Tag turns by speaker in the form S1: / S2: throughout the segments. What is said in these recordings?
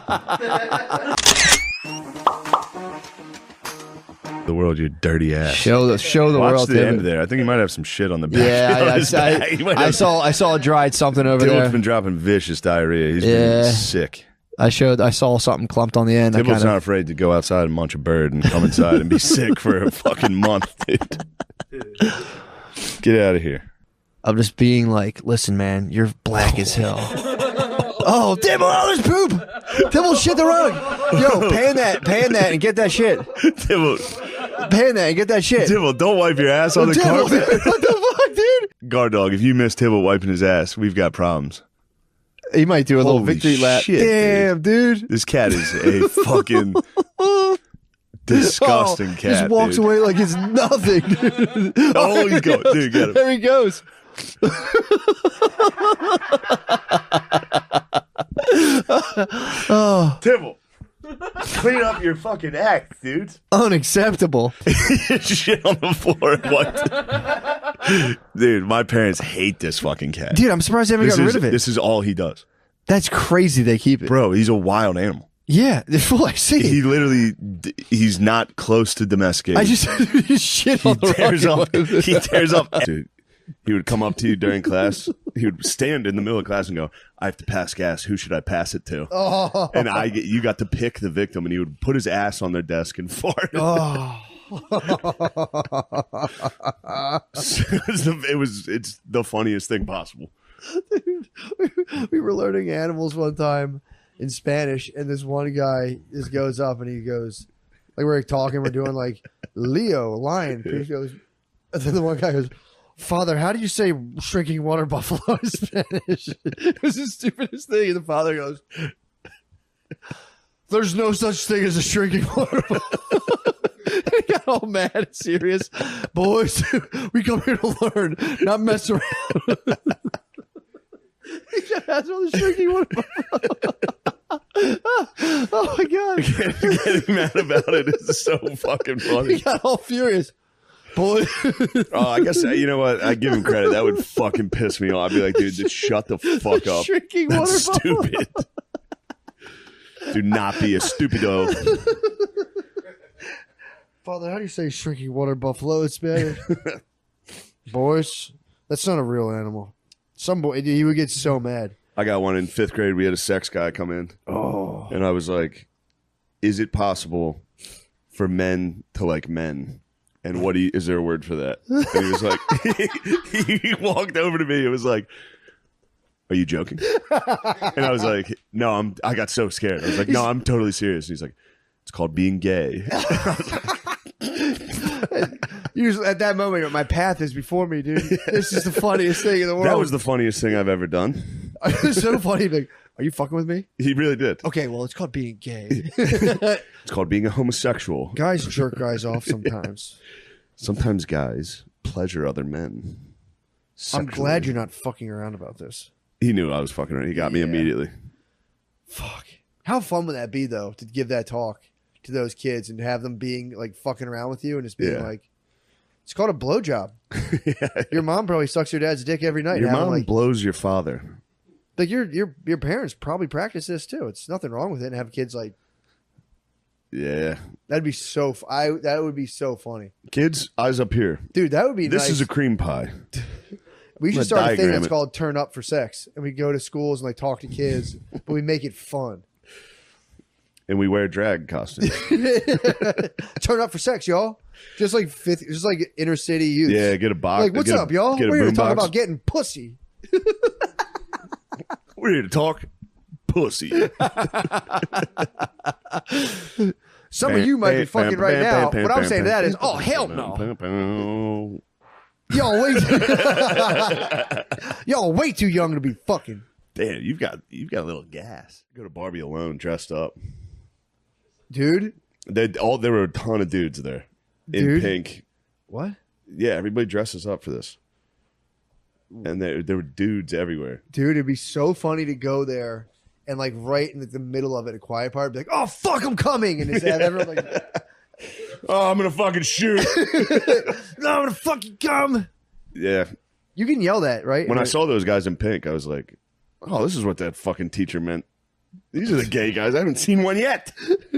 S1: The world, you dirty ass.
S2: Show the
S1: Watch
S2: world.
S1: the end there. I think he might have some shit on the back.
S2: Yeah, I saw a dried something over
S1: Tibble's
S2: there.
S1: been dropping vicious diarrhea. He's been sick.
S2: I saw something clumped on the end.
S1: Tibble's not afraid to go outside and munch a bird and come inside and be sick for a fucking month, dude. Get out of here.
S2: I'm just being like, listen, man, you're black as hell. Oh, Dibble, there's poop. Dibble, shit the rug. Yo, pan that, and get that shit.
S1: Dibble,
S2: pan that and get that shit.
S1: Dibble, don't wipe your ass on the
S2: Dibble,
S1: carpet.
S2: what the fuck, dude?
S1: Guard dog, if you miss Tibble wiping his ass, we've got problems.
S2: He might do a little
S1: Holy
S2: victory lap.
S1: shit,
S2: Damn, dude.
S1: This cat is a fucking disgusting cat.
S2: Just walks
S1: dude.
S2: away like it's nothing, dude.
S1: Oh, he's going. Dude, get him.
S2: There he goes. Oh,
S1: Tibble, clean up your fucking act, dude.
S2: Unacceptable.
S1: Shit on the floor and wiped. Dude, my parents hate this fucking cat.
S2: Dude, I'm surprised they haven't gotten rid of it.
S1: This is all he does.
S2: That's crazy they keep it.
S1: Bro, he's a wild animal.
S2: Yeah, I see.
S1: He literally, he's not close to domesticated.
S2: I just shit on the rug.
S1: He tears up. Dude, he would come up to you during class. He would stand in the middle of class and go, I have to pass gas. Who should I pass it to?
S2: Oh.
S1: And you got to pick the victim, and he would put his ass on their desk and fart.
S2: Oh.
S1: It's the funniest thing possible.
S2: Dude, we were learning animals one time in Spanish, and this one guy just goes up and he goes, like we're talking, we're doing like Leo, lion. He goes, and then the one guy goes, Father, how do you say shrinking water buffalo in Spanish? It was the stupidest thing. And the father goes, there's no such thing as a shrinking water buffalo. He got all mad and serious. Boys, we come here to learn, not mess around. He kept asking about the shrinking water buffalo. Oh my God.
S1: Getting mad about it is so fucking funny.
S2: He got all furious. Boy.
S1: Oh, I guess, you know what? I give him credit. That would fucking piss me off. I'd be like, dude, just shut the fuck up.
S2: Shrinking water
S1: That's
S2: buffalo.
S1: stupid. Do not be a stupido.
S2: Father, how do you say shrinking water buffalo in Spanish? Boys, that's not a real animal. Some boy, he would get so mad.
S1: I got one in 5th grade. We had a sex guy come in.
S2: Oh.
S1: And I was like, is it possible for men to like men? And is there a word for that? And he was like, he walked over to me and was like, are you joking? And I was like, no, I got so scared. I was like, no, I'm totally serious. And he's like, it's called being gay.
S2: Usually at that moment, my path is before me, dude. This is the funniest thing in the world.
S1: That was the funniest thing I've ever done.
S2: It's so funny. Like, are you fucking with me?
S1: He really did.
S2: Okay, well, it's called being gay.
S1: It's called being a homosexual.
S2: Guys jerk guys off sometimes.
S1: Sometimes guys pleasure other men.
S2: I'm glad you're not fucking around about this.
S1: He knew I was fucking around. He got me immediately.
S2: Fuck. How fun would that be, though, to give that talk to those kids and have them being like fucking around with you and just being like, it's called a blowjob.
S1: Yeah.
S2: Your mom probably sucks your dad's dick every night.
S1: Your mom
S2: like,
S1: blows your father.
S2: Like your parents probably practice this too. It's nothing wrong with it. And have kids like,
S1: yeah,
S2: that'd be so. That would be so funny.
S1: Kids, eyes up here,
S2: dude. That would be.
S1: This
S2: nice.
S1: is a cream pie.
S2: We should start a thing that's
S1: it.
S2: called "Turn Up for Sex," and we go to schools and like talk to kids, but we make it fun.
S1: And we wear drag costumes.
S2: Turn up for sex, y'all. Just like inner city youth.
S1: Yeah, get a box.
S2: Like, what's up, y'all? We're here to talk about getting pussy.
S1: We're here to talk pussy.
S2: Some of you might be fucking right now. What I'm saying to that is, oh, hell no. Y'all way too young to be fucking.
S1: Damn, you've got a little gas. Go to Barbie alone, dressed up,
S2: dude.
S1: There were a ton of dudes there in pink.
S2: What?
S1: Yeah, everybody dresses up for this, and there were dudes everywhere.
S2: Dude, it'd be so funny to go there and like right in the middle of it, a quiet part, be like, "Oh fuck, I'm coming," and everyone like,
S1: "Oh, I'm gonna fucking shoot."
S2: No, I'm gonna fucking come.
S1: Yeah,
S2: you can yell that, right?
S1: When I saw those guys in pink, I was like, "Oh, this is what that fucking teacher meant These are the gay guys. I haven't seen one yet.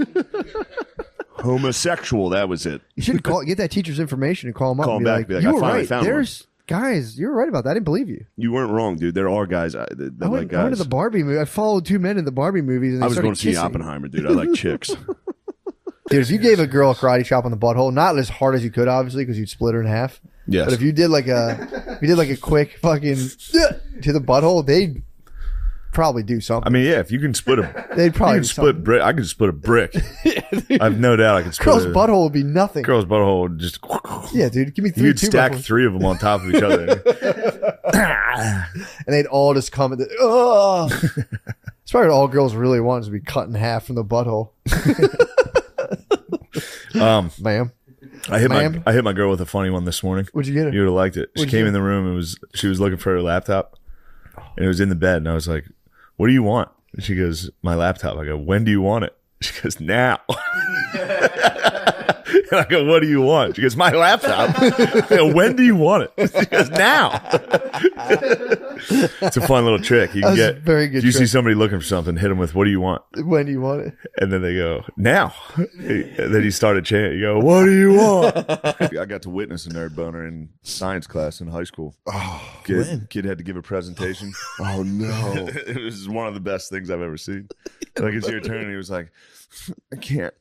S1: Homosexual. That was it.
S2: You should get that teacher's information and call him up.
S1: Call
S2: and
S1: him back.
S2: be like,
S1: Be like,
S2: you
S1: I
S2: were
S1: finally
S2: right.
S1: found
S2: There's guys. You were right about that. I didn't believe you.
S1: You weren't wrong, dude. There are guys that
S2: I
S1: like
S2: went
S1: guys.
S2: to the Barbie movie. I followed two men in the Barbie movies. And they
S1: I was
S2: started
S1: going to see
S2: kissing.
S1: Oppenheimer, dude. I like chicks.
S2: Dude, if you gave a girl a karate chop on the butthole, not as hard as you could, obviously, because you'd split her in half.
S1: Yes.
S2: But if you did like a quick fucking to the butthole, they'd probably do something.
S1: I mean, yeah, if you can split
S2: They'd probably
S1: you can
S2: do
S1: split
S2: something.
S1: brick. I can split a brick. I have no doubt I can split
S2: Girl's
S1: a
S2: butthole would be nothing.
S1: girl's butthole. Would just
S2: Yeah, dude, give me three.
S1: you'd stack
S2: buttholes.
S1: 3 of them on top of each other.
S2: And they'd all just come and oh. It's probably what all girls really want is to be cut in half from the butthole. Ma'am,
S1: I hit
S2: Ma'am?
S1: my girl with a funny one this morning.
S2: what'd you get her?
S1: You would have liked it. She
S2: What'd you
S1: came
S2: do?
S1: in the room and she was looking for her laptop, and it was in the bed. And I was like, "What do you want?" And she goes, "My laptop." I go, "When do you want it?" She goes, "Now." And I go, "What do you want?" She goes, "My laptop." I go, "When do you want it?" She goes, "Now." It's a fun little trick. You can
S2: That's a
S1: get
S2: very good
S1: You see
S2: trick.
S1: somebody looking for something, hit them with, "What do you want?"
S2: When do you want it?
S1: And then they go, "Now." And then he started chanting. You go, "What do you want?" I got to witness a nerd boner in science class in high school.
S2: Oh,
S1: Kid had to give a presentation.
S2: oh no!
S1: It was one of the best things I've ever seen. Like, it's your turn, and he was like, "I can't."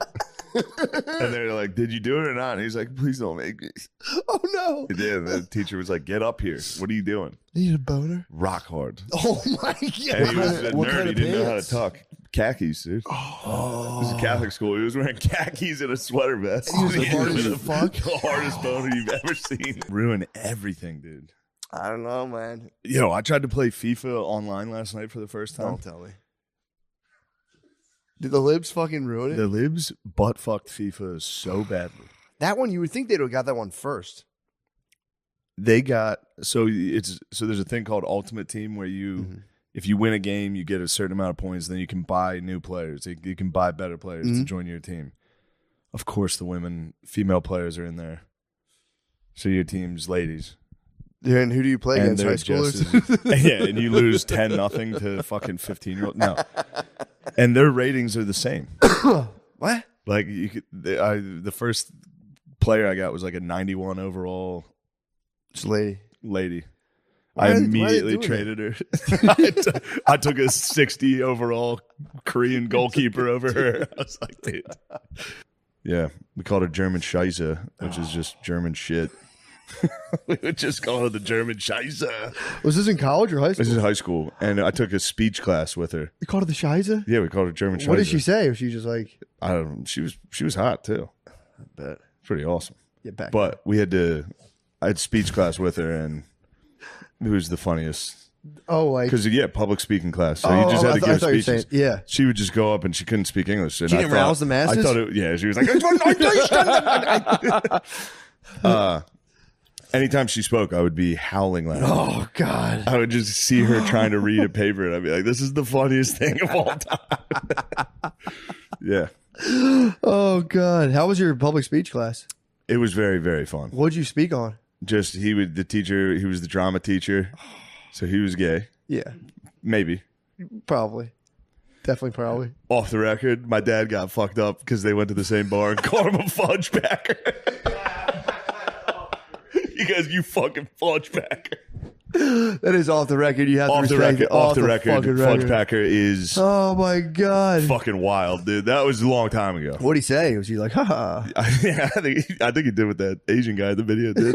S1: And they're like, "Did you do it or not?" And he's like, "Please don't make me."
S2: Oh no!
S1: He did. And the teacher was like, "Get up here. What are you doing?"
S2: Need a boner?
S1: Rock hard.
S2: Oh my
S1: And he
S2: god!
S1: was a
S3: what
S1: nerd.
S3: kind
S1: He
S3: of
S1: didn't know how to
S3: pants?
S1: talk. Khakis, dude.
S2: Oh.
S1: It was a Catholic school. He was wearing khakis and a sweater vest.
S3: He was hard as fuck.
S1: The hardest boner you've ever seen. Ruin everything, dude.
S3: I don't know, man.
S1: Yo, I tried to play FIFA online last night for the first time.
S3: Don't tell me. Did the libs fucking ruin it?
S1: The libs butt fucked FIFA so badly.
S3: That one, you would think they'd have got that one first.
S1: They got so there's a thing called Ultimate Team where you if you win a game, you get a certain amount of points, then you can buy new players. You can buy better players to join your team. Of course, the female players are in there. So your team's ladies.
S3: And who do you play
S1: And
S3: against? High
S1: they're
S3: schoolers?
S1: just yeah, and you lose 10-0 to fucking 15-year-old. No, and their ratings are the same.
S3: What?
S1: Like the first player I got was like a 91 overall
S3: Just lady.
S1: lady.
S3: Why
S1: I
S3: are they
S1: immediately
S3: doing
S1: traded her. I took a 60 overall Korean goalkeeper over her. I was like, dude. Yeah, we called her German Scheisse, which is just German shit. We would just call her the German Scheisse.
S2: Was this in college or high school?
S1: This is high school, and I took a speech class with her.
S2: You called her the Shiza?
S1: Yeah, we called her German Scheisse.
S2: What did she say? Was she just like,
S1: I don't know. She was hot too.
S3: I bet.
S1: Pretty awesome.
S2: get back?
S1: But I had speech class with her, and it was the funniest.
S2: Oh, like,
S1: Because, public speaking class. So you just had to give
S2: I thought you were
S1: speeches.
S2: saying, yeah.
S1: She would just go up and she couldn't speak English. And
S3: She
S1: I
S3: didn't
S1: thought-
S3: rouse the masses?
S1: I thought she was like, anytime she spoke, I would be howling laughing.
S2: Oh God.
S1: I would just see her trying to read a paper, and I'd be like, this is the funniest thing of all time. Yeah.
S2: Oh God. How was your public speech class?
S1: It was very, very fun.
S2: What'd you speak on?
S1: Just, he was the drama teacher. So he was gay.
S2: Yeah,
S1: Maybe.
S2: probably. Definitely, probably.
S1: Off the record, my dad got fucked up because they went to the same bar and called him a fudge packer. You guys, you fucking fudge packer.
S2: That is off the record. You have
S1: Off
S2: to
S1: the
S2: respect
S1: record,
S2: it.
S1: off the record,
S2: fucking
S1: fudge packer is
S2: Oh my God.
S1: fucking wild, dude. That was a long time ago.
S2: What'd he say? Was he like, haha?
S1: I think he did what that Asian guy in the video did.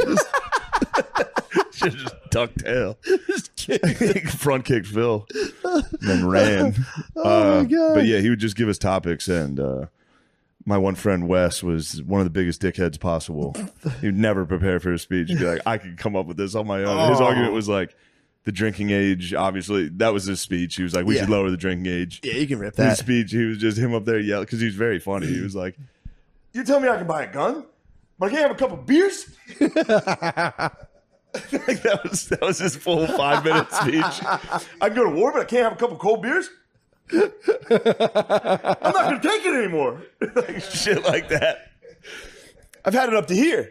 S1: Just ducked tail. Front kicked Phil. And then ran.
S2: Oh my God.
S1: But yeah, he would just give us topics, and my one friend Wes was one of the biggest dickheads possible. He would never prepare for a speech. He'd be like, I could come up with this on my own. His argument was like, the drinking age, obviously, that was his speech. He was like, we should lower the drinking age.
S2: Yeah, you can rip
S1: His
S2: that.
S1: speech, he was just him up there yelling, because he was very funny. He was like, you tell me I can buy a gun, but I can't have a couple beers? Like that was his full 5-minute speech. I can go to war, but I can't have a couple cold beers? I'm not going to take it anymore. Like shit like that. I've had it up to here.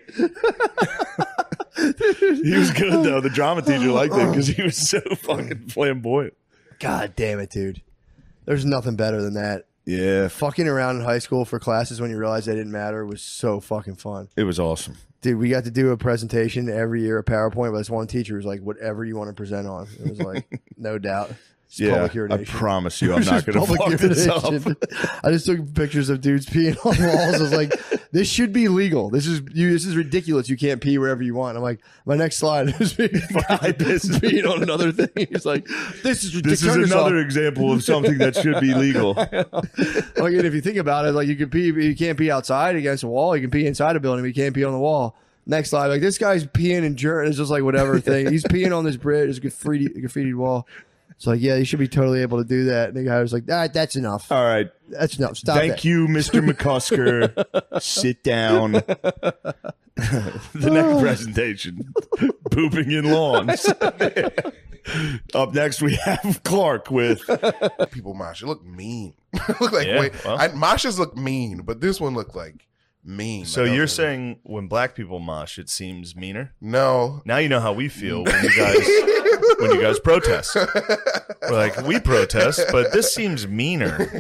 S1: He was good, though. The drama teacher liked it because he was so fucking flamboyant.
S2: God damn it, dude. There's nothing better than that.
S1: Yeah,
S2: Fucking around in high school for classes when you realize they didn't matter was so fucking fun.
S1: it was awesome.
S2: Dude, we got to do a presentation every year, a PowerPoint, but this one teacher was like, whatever you want to present on. It was like, no doubt. It's
S1: Yeah,
S2: public
S1: I
S2: urination.
S1: promise you,
S2: It
S1: I'm
S2: was
S1: not
S2: just
S1: going to
S2: public
S1: fuck this up.
S2: urination. I just took pictures of dudes peeing on walls. I was like, this should be legal. This is ridiculous. You can't pee wherever you want. I'm like, my next slide is me fucking peeing on another thing. He's like, this is ridiculous.
S1: This is another example of something that should be legal.
S2: Like, and if you think about it, like you can pee, you can't pee outside against a wall. You can pee inside a building, but you can't pee on the wall. Next slide, like this guy's peeing in journal. It's just like whatever thing. He's peeing on this bridge. It's a graffiti wall. It's like, yeah, you should be totally able to do that. And the guy was like, that's enough.
S1: All right.
S2: That's enough. Stop
S1: Thank
S2: that.
S1: you, Mr. McCusker. Sit down. The next presentation, pooping in lawns. Up next, we have Clark with
S4: People mosh. It looked mean. It looked like,
S5: Yeah,
S4: wait,
S5: well.
S4: moshes look mean, but this one looked like mean.
S5: So
S4: Like, I
S5: you're
S4: was like,
S5: saying when black people mosh, it seems meaner?
S4: no.
S5: Now you know how we feel when you guys protest. We're like, we protest, but this seems meaner.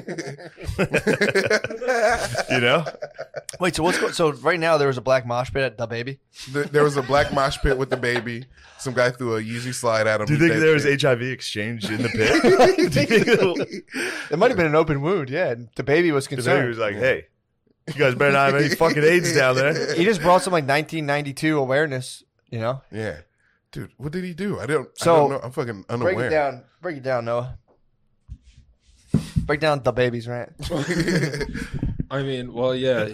S5: You know?
S3: Wait, so what's going? So right now there was a black mosh pit at the baby.
S4: There was a black mosh pit with the baby. Some guy threw a Yeezy slide at him.
S5: Do you
S4: He
S5: think
S4: dead
S5: there was
S4: shit.
S5: HIV exchange in the pit? Do you think
S3: It might have been an open wound. Yeah, the baby was
S5: the baby was
S3: concerned.
S5: like, hey, you guys better not have any fucking AIDS down there.
S3: He just brought some like 1992 awareness. You know,
S4: Yeah. Dude, what did he do? I don't
S3: So,
S4: know. I'm fucking
S3: break
S4: unaware.
S3: it down. Break it down, Noah. Break down the baby's rant.
S6: I mean, well, yeah,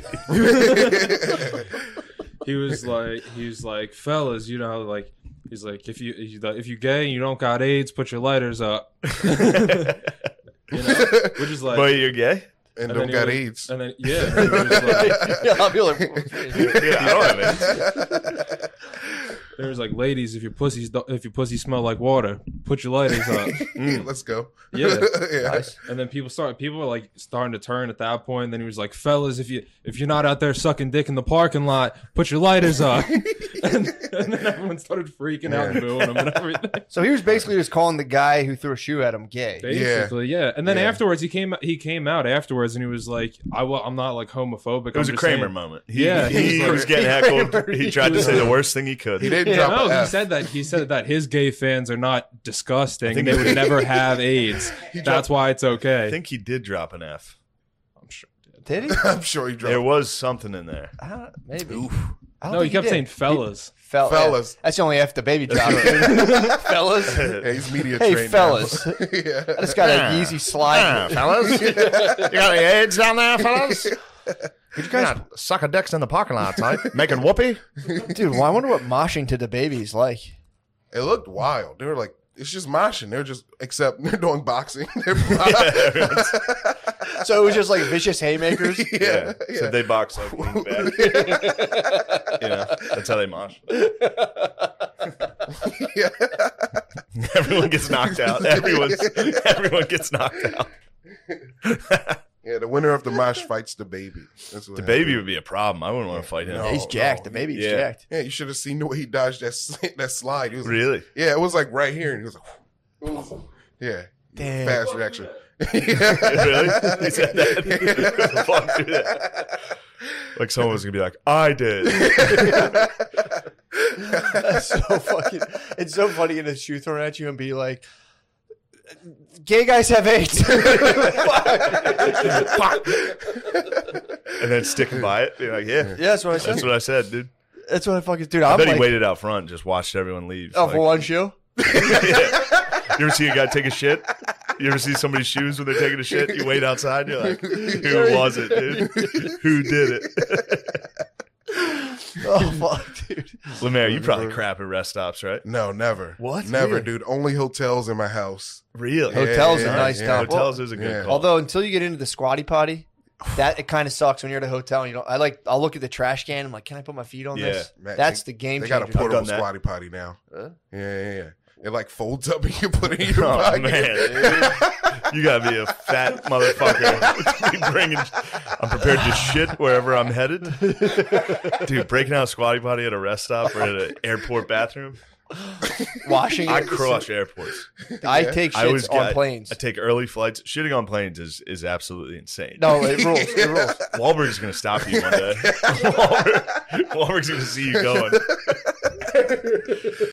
S6: he was like, fellas, you know, like he's like, if you gay and you don't got AIDS, put your lighters up. You know, which is like,
S5: Boy, you're gay?
S4: And
S6: then
S4: don't
S6: he
S4: got
S6: was-
S4: AIDS.
S6: And then yeah, and he was like,
S3: Yeah, I'll be like,
S5: Yeah, I don't have AIDS.
S6: there was like, ladies, if your pussy smell like water, put your lighters up.
S4: Let's go.
S6: Yeah.
S4: Yeah.
S6: And then people were like starting to turn at that point. Then he was like, fellas, if you're not out there sucking dick in the parking lot, put your lighters up. and then everyone started freaking out and booing him and everything.
S3: so he was basically just calling the guy who threw a shoe at him gay.
S6: Basically, yeah. And then
S4: Yeah.
S6: afterwards, he came out afterwards, and he was like, "I'm not like homophobic."
S5: It was
S6: I'm
S5: a
S6: just
S5: Kramer
S6: saying-
S5: moment.
S6: Yeah,
S5: he
S6: he was
S5: was getting heckled. He tried to
S6: was
S5: say the
S6: like-
S5: worst thing he could.
S4: He didn't
S6: Yeah,
S4: drop
S6: no,
S4: an
S6: he
S4: F.
S6: said that his gay fans are not disgusting.
S5: think
S6: They
S5: he
S6: would never have AIDS. That's why it's okay.
S5: I think he did drop an F.
S6: I'm sure. he did.
S3: Did he?
S4: I'm sure he dropped.
S5: There was something in there.
S3: Maybe. I don't
S6: No, he
S3: think
S6: kept
S3: did.
S6: saying fellas.
S3: Yeah.
S4: Fellas.
S3: That's the only F the baby dropped. Fellas.
S4: Yeah, he's media
S3: Hey,
S4: trained
S3: fellas.
S4: now. Yeah.
S3: I just got an easy slide.
S5: fellas. You got any AIDS down there, fellas? Could you guys suck a dicks in the parking lot, right? Making whoopee?
S3: Dude, well, I wonder what moshing to the baby is like.
S4: It looked wild. They were like, it's just moshing. They're just, except they're doing boxing. They're
S3: So it was just like vicious haymakers.
S4: yeah.
S5: So they box like lean back. You know, that's how they mosh.
S4: Yeah.
S5: Everyone gets knocked out. Everyone gets knocked out.
S4: Yeah, the winner of the mosh fights the baby. That's what
S5: The
S4: happened.
S5: baby would be a problem. I wouldn't want to fight him.
S4: No.
S3: He's jacked. The baby's
S5: Yeah.
S3: jacked.
S4: Yeah, you should have seen the way he dodged that slide. He was like,
S5: Really?
S4: yeah, it was like right here, and he was like, yeah,
S3: Damn.
S4: fast reaction.
S5: Really? He said that? Fuck, through that. Like someone was going to be like, I did.
S3: That's so fucking. It's so funny getting a shoe thrown at you and be like, "Gay guys have AIDS."
S5: And then sticking by it. Be like, yeah.
S3: Yeah, that's what I said.
S5: That's what I said, dude.
S3: That's what I fucking dude.
S5: I
S3: I'm
S5: bet
S3: like,
S5: he waited out front and just watched everyone leave.
S3: oh,
S5: Like,
S3: for one shoe.
S5: You ever see a guy take a shit? You ever see somebody's shoes when they're taking a shit? You wait outside, you're like, who was it, dude? Who did it?
S3: Oh fuck, dude.
S5: Lemaire, you probably crap at rest stops, right?
S4: No, never.
S5: What?
S4: Never,
S5: Really?
S4: dude. Only hotels in my house.
S5: Really?
S3: Hotels
S4: Yeah,
S3: are nice
S4: yeah.
S3: now.
S5: Hotels is a good
S4: Yeah.
S5: call.
S3: Although until you get into the squatty potty, that it kind of sucks when you're at a hotel and you don't. I'll look at the trash can. I'm like, can I put my feet on
S5: Yeah.
S3: this?
S4: Man,
S3: That's
S4: they-
S3: the game
S4: They
S3: changer.
S4: got a portable
S5: done that.
S4: squatty potty now.
S3: Huh?
S4: Yeah. It like folds up and you put it in your
S5: Oh,
S4: pocket.
S5: man. You gotta be a fat motherfucker. To be bringing, I'm prepared to shit wherever I'm headed. Dude, breaking out a squatty potty at a rest stop or at an airport bathroom.
S3: Washing.
S5: I
S3: it.
S5: crush airports.
S3: I take
S5: I always
S3: shits on planes.
S5: I take early flights. Shitting on planes is absolutely insane.
S3: No, it rules. It rules.
S5: Wahlberg's going to stop you one day. Wahlberg's going to see you going.